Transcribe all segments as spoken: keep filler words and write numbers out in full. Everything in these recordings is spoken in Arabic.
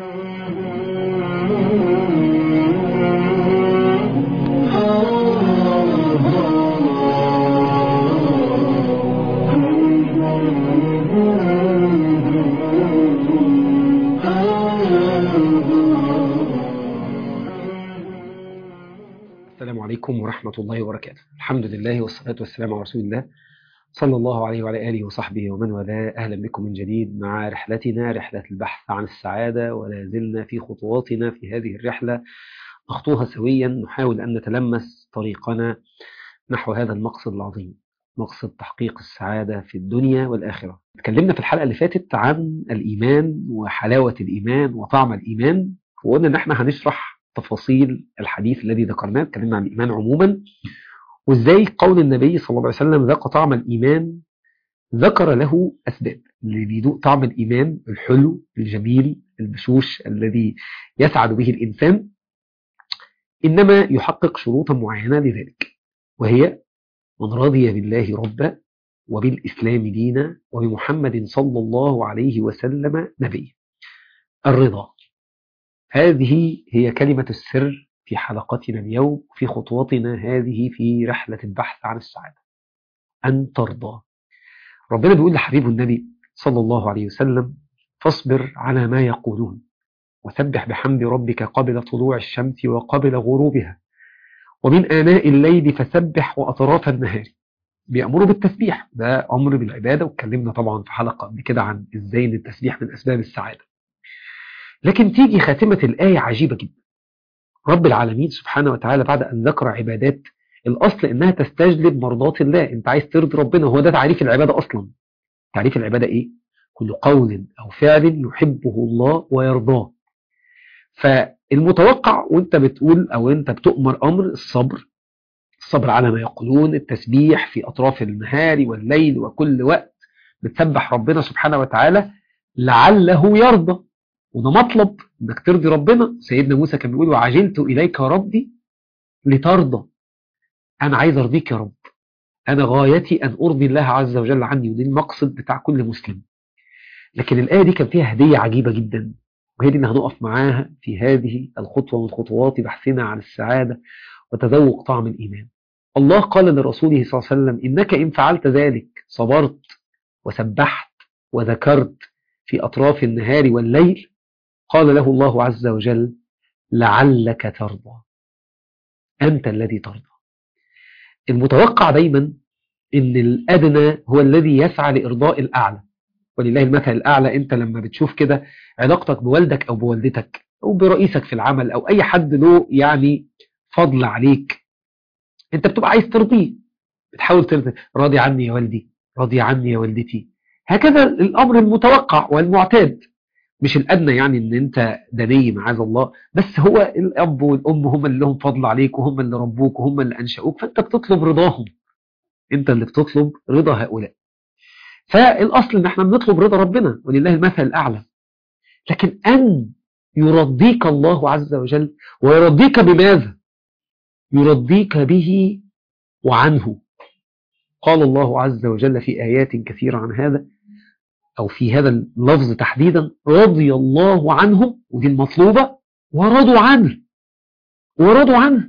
السلام عليكم ورحمة الله وبركاته. الحمد لله والصلاة والسلام على رسول الله صلى الله عليه وعلى آله وصحبه ومن والاه. أهلا بكم من جديد مع رحلتنا رحلة البحث عن السعادة، ولا زلنا في خطواتنا في هذه الرحلة نخطوها سويا، نحاول أن نتلمس طريقنا نحو هذا المقصد العظيم، مقصد تحقيق السعادة في الدنيا والآخرة. تكلمنا في الحلقة اللي فاتت عن الإيمان وحلاوة الإيمان وطعم الإيمان، وقلنا أن احنا هنشرح تفاصيل الحديث الذي ذكرناه. تكلمنا عن الإيمان عموما، وإزاي قول النبي صلى الله عليه وسلم ذاق طعم الإيمان ذكر له أسباب. اللي بيدوق طعم الإيمان الحلو الجميل البشوش الذي يسعد به الإنسان إنما يحقق شروطا معينة لذلك، وهي من رضي بالله ربا وبالإسلام دينا وبمحمد صلى الله عليه وسلم نبيا. الرضا، هذه هي كلمة السر في حلقتنا اليوم، في خطوتنا هذه في رحلة البحث عن السعادة. أن ترضى. ربنا بيقول لحبيبه النبي صلى الله عليه وسلم: فاصبر على ما يقولون وسبح بحمد ربك قبل طلوع الشمس وقبل غروبها ومن آناء الليل فسبح وأطراف النهار. بيأمروا بالتسبيح، ده أمر بالعبادة، واتكلمنا طبعا في حلقة قبل كده عن إزاي إن التسبيح من أسباب السعادة. لكن تيجي خاتمة الآية عجيبة جدا. رب العالمين سبحانه وتعالى بعد أن ذكر عبادات الأصل إنها تستجلب مرضات الله، أنت عايز ترضي ربنا، هو ده تعريف العبادة أصلا. تعريف العبادة إيه؟ كل قول أو فعل يحبه الله ويرضاه. فالمتوقع وانت بتقول أو انت بتؤمر أمر الصبر، الصبر على ما يقولون، التسبيح في أطراف النهار والليل وكل وقت بتسبح ربنا سبحانه وتعالى لعله يرضى، وده مطلب انك ترضي ربنا. سيدنا موسى كان بيقول: وعجلت إليك ربي لترضى. أنا عايز أرضيك يا رب، أنا غايتي أن أرضي الله عز وجل عني، ودي المقصد بتاع كل مسلم. لكن الآية دي كان فيها هدية عجيبة جدا، وهي دي اللي هنقف معاها في هذه الخطوة من خطوات بحثنا عن السعادة وتذوق طعم الإيمان. الله قال لرسوله صلى الله عليه وسلم: إنك إن فعلت ذلك، صبرت وسبحت وذكرت في أطراف النهار والليل، قال له الله عز وجل: لعلك ترضى. أنت الذي ترضى. المتوقع دايما إن الأدنى هو الذي يسعى لإرضاء الأعلى، ولله المثل الأعلى. أنت لما بتشوف كده علاقتك بوالدك أو بوالدتك أو برئيسك في العمل أو أي حد له يعني فضل عليك، أنت بتبقى عايز ترضيه، بتحاول ترضي: راضي عني يا والدي، راضي عني يا والدتي. هكذا الأمر المتوقع والمعتاد، مش الأدنى يعني إن أنت دني معاذ الله، بس هو الأب والأم هم اللي لهم فضل عليك، وهم اللي ربوك، وهم اللي أنشأوك، فأنت بتطلب رضاهم، أنت اللي بتطلب رضا هؤلاء. فالأصل إن احنا بنطلب رضا ربنا، ولله المثل الأعلى. لكن أن يرضيك الله عز وجل، ويرضيك بماذا؟ يرضيك به وعنه. قال الله عز وجل في آيات كثيرة عن هذا، أو في هذا اللفظ تحديدا: رضي الله عنهم، ودي المطلوبة، ورضوا عنه. ورضوا عنه.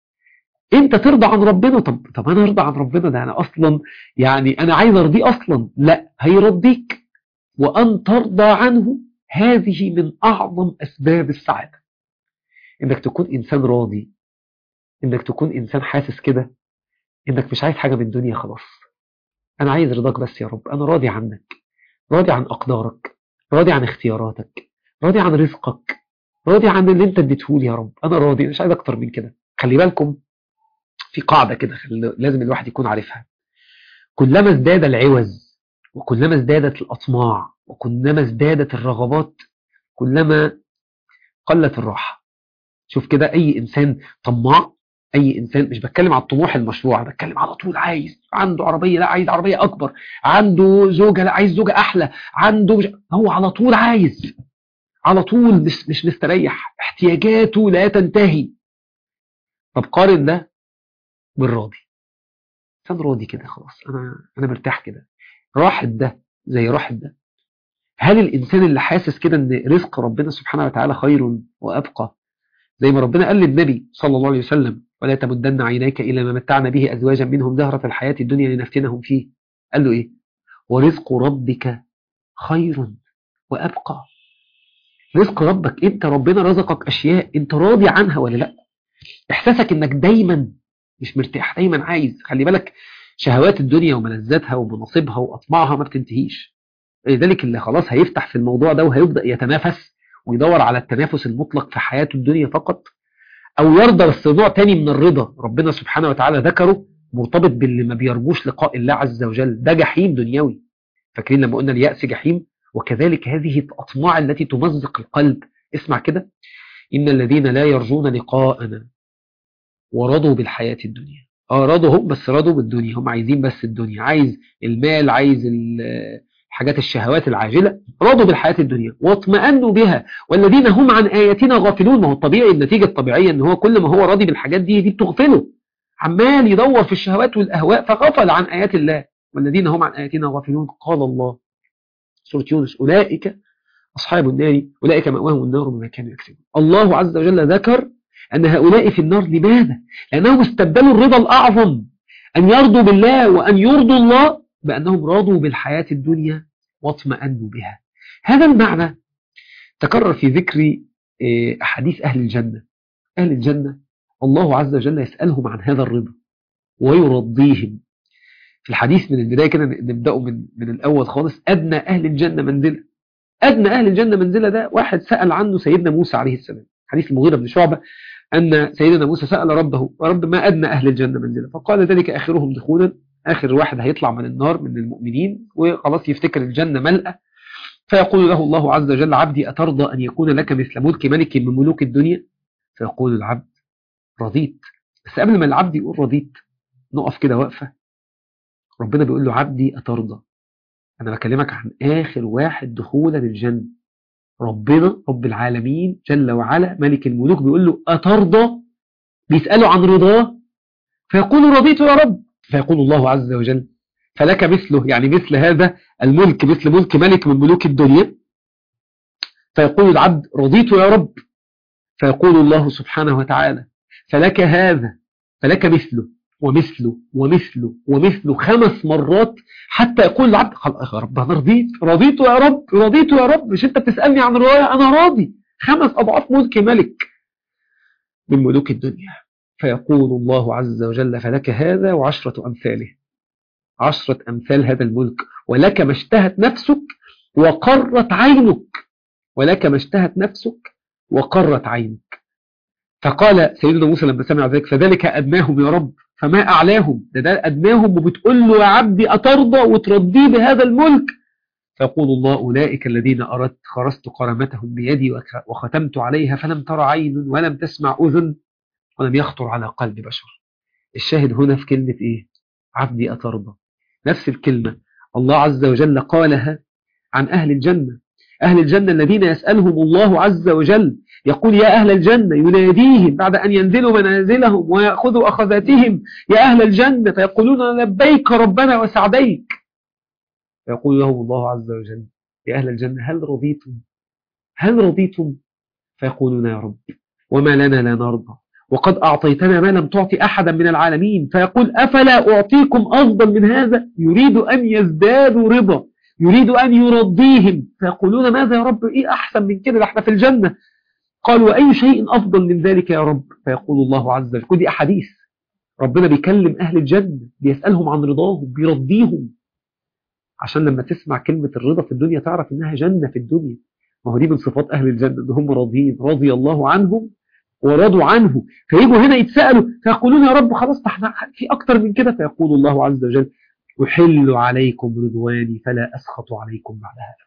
انت ترضى عن ربنا. طب, طب انا ارضى عن ربنا، ده انا اصلا يعني انا عايز ارضيه اصلا. لا، هيرضيك. وان ترضى عنه هذه من اعظم اسباب السعادة، انك تكون انسان راضي، انك تكون انسان حاسس كده انك مش عايز حاجة من الدنيا خلاص. انا عايز رضاك بس يا رب، انا راضي عنك، راضي عن أقدارك، راضي عن اختياراتك، راضي عن رزقك، راضي عن اللي انت اديتهولي يا رب، انا راضي، مش عايز اكتر من كده. خلي بالكم في قاعدة كده لازم الواحد يكون عارفها: كلما ازداد العوز، وكلما ازدادت الأطماع، وكلما ازدادت الرغبات، كلما قلت الراحة. شوف كده، أي إنسان طماع، أي إنسان، مش بتكلم على الطموح المشروع، بتكلم على طول عايز عنده عربية، لا عايز عربية أكبر، عنده زوجة، لا عايز زوجة أحلى، عنده مش... هو على طول عايز، على طول مش, مش مستريح، احتياجاته لا تنتهي. طب قارن ده بالراضي. إنسان راضي كده خلاص، أنا أنا مرتاح كده، راحت ده زي راحت ده. هل الإنسان اللي حاسس كده أن رزق ربنا سبحانه وتعالى خير وأبقى، زي ما ربنا قال للنبي صلى الله عليه وسلم ولا تمدن عينيك إلى ما متعنا به أزواجا منهم زهرة الحياة الدنيا لنفتنهم فيه، قال له إيه؟ ورزق ربك خير وأبقى. رزق ربك، أنت ربنا رزقك أشياء أنت راضي عنها ولا لا؟ إحساسك أنك دايما مش مرتاح، دايما عايز. خلي بالك شهوات الدنيا وملذاتها ومناصبها وأطماعها ما بتنتهيش، لذلك اللي خلاص هيفتح في الموضوع ده وهيبدأ يتنافس ويدور على التنافس المطلق في حياته الدنيا فقط، أو يرضى بس نوع تاني من الرضا ربنا سبحانه وتعالى ذكره مرتبط باللي ما بيرجوش لقاء الله عز وجل، ده جحيم دنيوي. فاكرين لما قلنا اليأس جحيم؟ وكذلك هذه الأطماع التي تمزق القلب. اسمع كده، إن الذين لا يرجون لقاءنا ورضوا بالحياة الدنيا. اه رضوا هم، بس رضوا بالدنيا، هم عايزين بس الدنيا، عايز المال، عايز حاجات الشهوات العاجلة، رضوا بالحياة الدنيا واطمأنوا بها والذين هم عن آياتنا غافلون. ما هو الطبيعي، النتيجة الطبيعية ان هو كل ما هو راضي بالحاجات دي دي بتغفله، عمال يدور في الشهوات والأهواء فغفل عن آيات الله. والذين هم عن آياتنا غافلون، قال الله سورة يونس أولئك أصحاب النار أولئك مأواهم النار بما كانوا يكسبون. الله عز وجل ذكر أن هؤلاء في النار. لماذا؟ لأنهم استبدلوا الرضا الأعظم أن يرضوا بالله وأن يرضوا الله بأنهم راضوا بالحياة الدنيا واطمأنوا بها. هذا المعنى تكرر في ذكر أحاديث أهل الجنة. أهل الجنة الله عز وجل يسألهم عن هذا الرضا ويرضيهم. في الحديث من البداية كده نبدأ من, من الأول خالص. أدنى أهل الجنة منزلة، أدنى أهل الجنة منزلة ده واحد سأل عنه سيدنا موسى عليه السلام. حديث المغيرة بن شعبة أن سيدنا موسى سأل ربه: ورب ما أدنى أهل الجنة منزلة؟ فقال: ذلك آخرهم دخولا، آخر واحد هيطلع من النار من المؤمنين وخلاص يفتكر الجنة ملأة، فيقول له الله عز وجل: عبدي أترضى أن يكون لك مثل ملك ملك من ملوك الدنيا؟ فيقول العبد: رضيت. بس قبل ما العبد يقول رضيت نقف كده وقفة. ربنا بيقول له: عبدي أترضى. أنا بكلمك عن آخر واحد دخولا للجنة. ربنا رب العالمين جل وعلا ملك الملوك بيقول له: أترضى؟ بيسأله عن رضاه، فيقول: رضيت يا رب. فيقول الله عز وجل: فلك مثله، يعني مثل هذا الملك، مثل ملك ملك من ملوك الدنيا. فيقول العبد: رضيت يا رب. فيقول الله سبحانه وتعالى: فلك هذا، فلك مثله ومثله ومثله ومثله خمس مرات، حتى يقول العبد: خلاص يا رب أنا رضيت، رضيت يا رب، رضيت يا رب. مش أنت بتسألني عن رضايا؟ أنا راضي. خمس أضعاف ملك ملك من ملوك الدنيا. فيقول الله عز وجل: فلك هذا وعشرة أمثاله، عشرة أمثال هذا الملك. ولك ما اشتهت نفسك وقرت عينك، ولك ما اشتهت نفسك وقرت عينك. فقال سيدنا موسى لما سمع ذلك: فذلك أدناهم يا رب، فما أعلاهم؟ ده ده أدناهم، وبتقول له: يا عبدي أترضى وترضي بهذا الملك؟ فيقول الله: أولئك الذين أردت خرست كرامتهم بيدي وختمت عليها فلم تر عين ولم تسمع أذن ولم يخطر على قلب بشر. الشاهد هنا في كلمة إيه؟ عبدي أترضى. نفس الكلمة الله عز وجل قالها عن أهل الجنة. أهل الجنة الذين يسألهم الله عز وجل يقول: يا أهل الجنة، يناديهم بعد أن ينزلوا منازلهم ويأخذوا أخذاتهم: يا أهل الجنة، فيقولون: لبيك ربنا وسعديك. فيقول لهم الله عز وجل: يا أهل الجنة، هل رضيتم؟ هل رضيتم؟ فيقولون: يا رب، وما لنا لا نرضى، وقد أعطيتنا ما لم تعطي أحدا من العالمين. فيقول: أفلا أعطيكم أفضل من هذا؟ يريد أن يزدادوا رضا، يريد أن يرضيهم. فيقولون: ماذا يا رب؟ إيه أحسن من كده؟ احنا في الجنة. قال: وأي شيء أفضل من ذلك يا رب؟ فيقول الله عز وجل، دي أحاديث ربنا بيكلم أهل الجنة بيسألهم عن رضاهم، بيرضيهم، عشان لما تسمع كلمة الرضا في الدنيا تعرف إنها جنة في الدنيا. ما هو دي من صفات أهل الجنة، إن هم راضيين، رضي الله عنهم ورضوا عنه. فيجوا هنا يتسألوا فيقولون: يا رب خلاص، احنا في أكتر من كده. فيقول الله عز وجل: أحل عليكم رضواني فلا أسخط عليكم بعدها.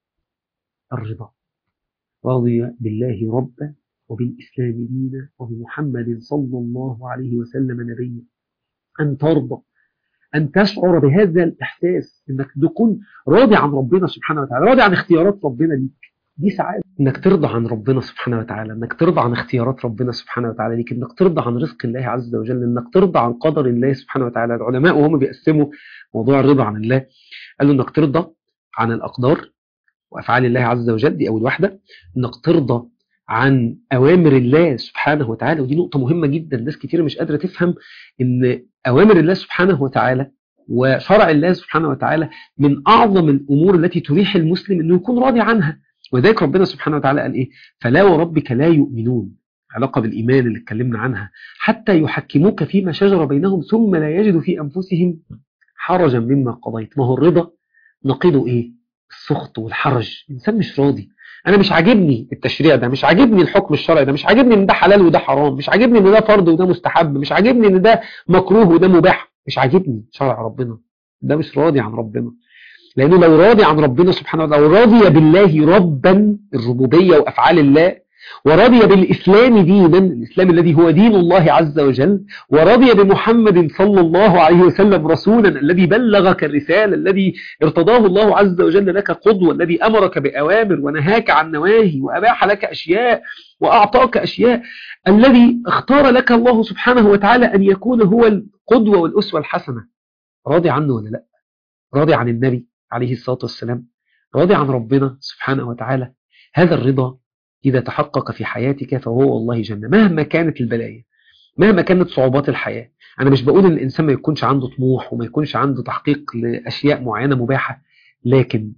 الرضا، رضي بالله ربا وبالإسلام دينا وبمحمد صلى الله عليه وسلم نبيا. أن ترضى، أن تشعر بهذا الإحساس، أنك تكون راضي عن ربنا سبحانه وتعالى، راضي عن اختيارات ربنا ليك. دي سعادة، أنك ترضى عن ربنا سبحانه وتعالى، أنك ترضى عن اختيارات ربنا سبحانه وتعالى ليك، أنك ترضى عن رزق الله عز وجل، أنك ترضى عن قدر الله سبحانه وتعالى. العلماء وهم بيقسموا موضوع الرضا عن الله قالوا أنك ترضى عن الأقدار، وأفعال الله عز وجل. دي أول واحدة، إنك ترضى عن أوامر الله سبحانه وتعالى. ودي نقطة مهمة جدا، ناس كتير مش قادرة تفهم إن أوامر الله سبحانه وتعالى وشرع الله سبحانه وتعالى من أعظم الأمور التي تريح المسلم إنه يكون راضي عنها. وذلك ربنا سبحانه وتعالى قال إيه؟ فلا وربك لا يؤمنون، علاقة بالإيمان اللي اتكلمنا عنها، حتى يحكموك فيما شجر بينهم ثم لا يجدوا في أنفسهم حرجا مما قضيت. ما هو الرضا نقيضه إيه؟ السخط والحرج. الإنسان مش راضي، أنا مش عاجبني التشريع ده، مش عاجبني الحكم الشرعي ده، مش عاجبني إن ده حلال وده حرام، مش عاجبني إن ده فرض وده مستحب، مش عاجبني إن ده مكروه وده مباح، مش عاجبني شرع ربنا. ده مش راضي عن ربنا. لأنه لو راضي عن ربنا سبحانه وتعالى، لو راضي بالله ربا، الربوبية وأفعال الله، ورضي بالإسلام دينا، الإسلام الذي هو دين الله عز وجل، ورضي بمحمد صلى الله عليه وسلم رسولا الذي بلغك الرسالة، الذي ارتضاه الله عز وجل لك قدوة، الذي أمرك بأوامر ونهاك عن نواهي وأباح لك أشياء وأعطاك أشياء، الذي اختار لك الله سبحانه وتعالى أن يكون هو القدوة والأسوة الحسنة. راضي عنه ولا لا؟ راضي عن النبي عليه الصلاة والسلام؟ راضي عن ربنا سبحانه وتعالى؟ هذا الرضا إذا تحقق في حياتك فهو والله جنة، مهما كانت البلايا، مهما كانت صعوبات الحياة. أنا مش بقول إن الإنسان ما يكونش عنده طموح وما يكونش عنده تحقيق لأشياء معينة مباحة، لكن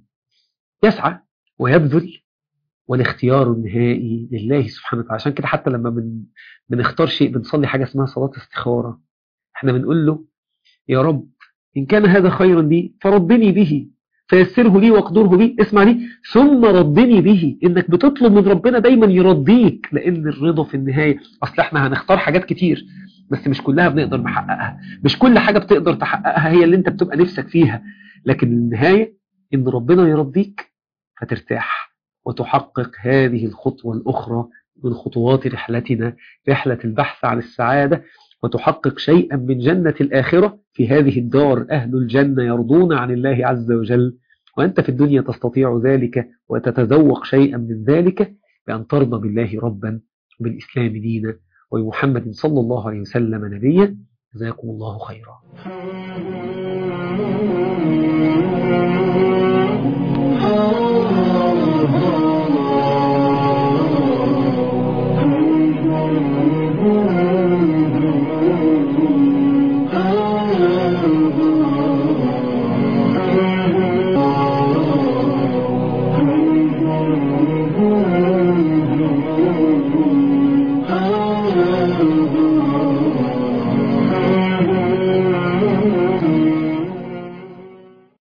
يسعى ويبذل، والاختيار النهائي لله سبحانه وتعالى. عشان كده حتى لما بن... بنختار شيء بنصلي حاجة اسمها صلاة استخارة. احنا بنقول له يا رب إن كان هذا خيرا لي فردني به، فيسره لي واقدره لي، اسمع لي، ثم ردني به. انك بتطلب من ربنا دايما يرضيك، لان الرضا في النهاية، اصل احنا هنختار حاجات كتير بس مش كلها بنقدر نحققها، مش كل حاجة بتقدر تحققها هي اللي انت بتبقى نفسك فيها، لكن النهاية ان ربنا يرضيك فترتاح وتحقق هذه الخطوة الأخرى من خطوات رحلتنا، رحلة البحث عن السعادة، وتحقق شيئا من جنة الآخرة. في هذه الدار أهل الجنة يرضون عن الله عز وجل، وأنت في الدنيا تستطيع ذلك وتتذوق شيئا من ذلك بأن ترضى بالله ربا، وبالإسلام دينا، وبمحمد صلى الله عليه وسلم نبيا. جزاكم الله خيرا.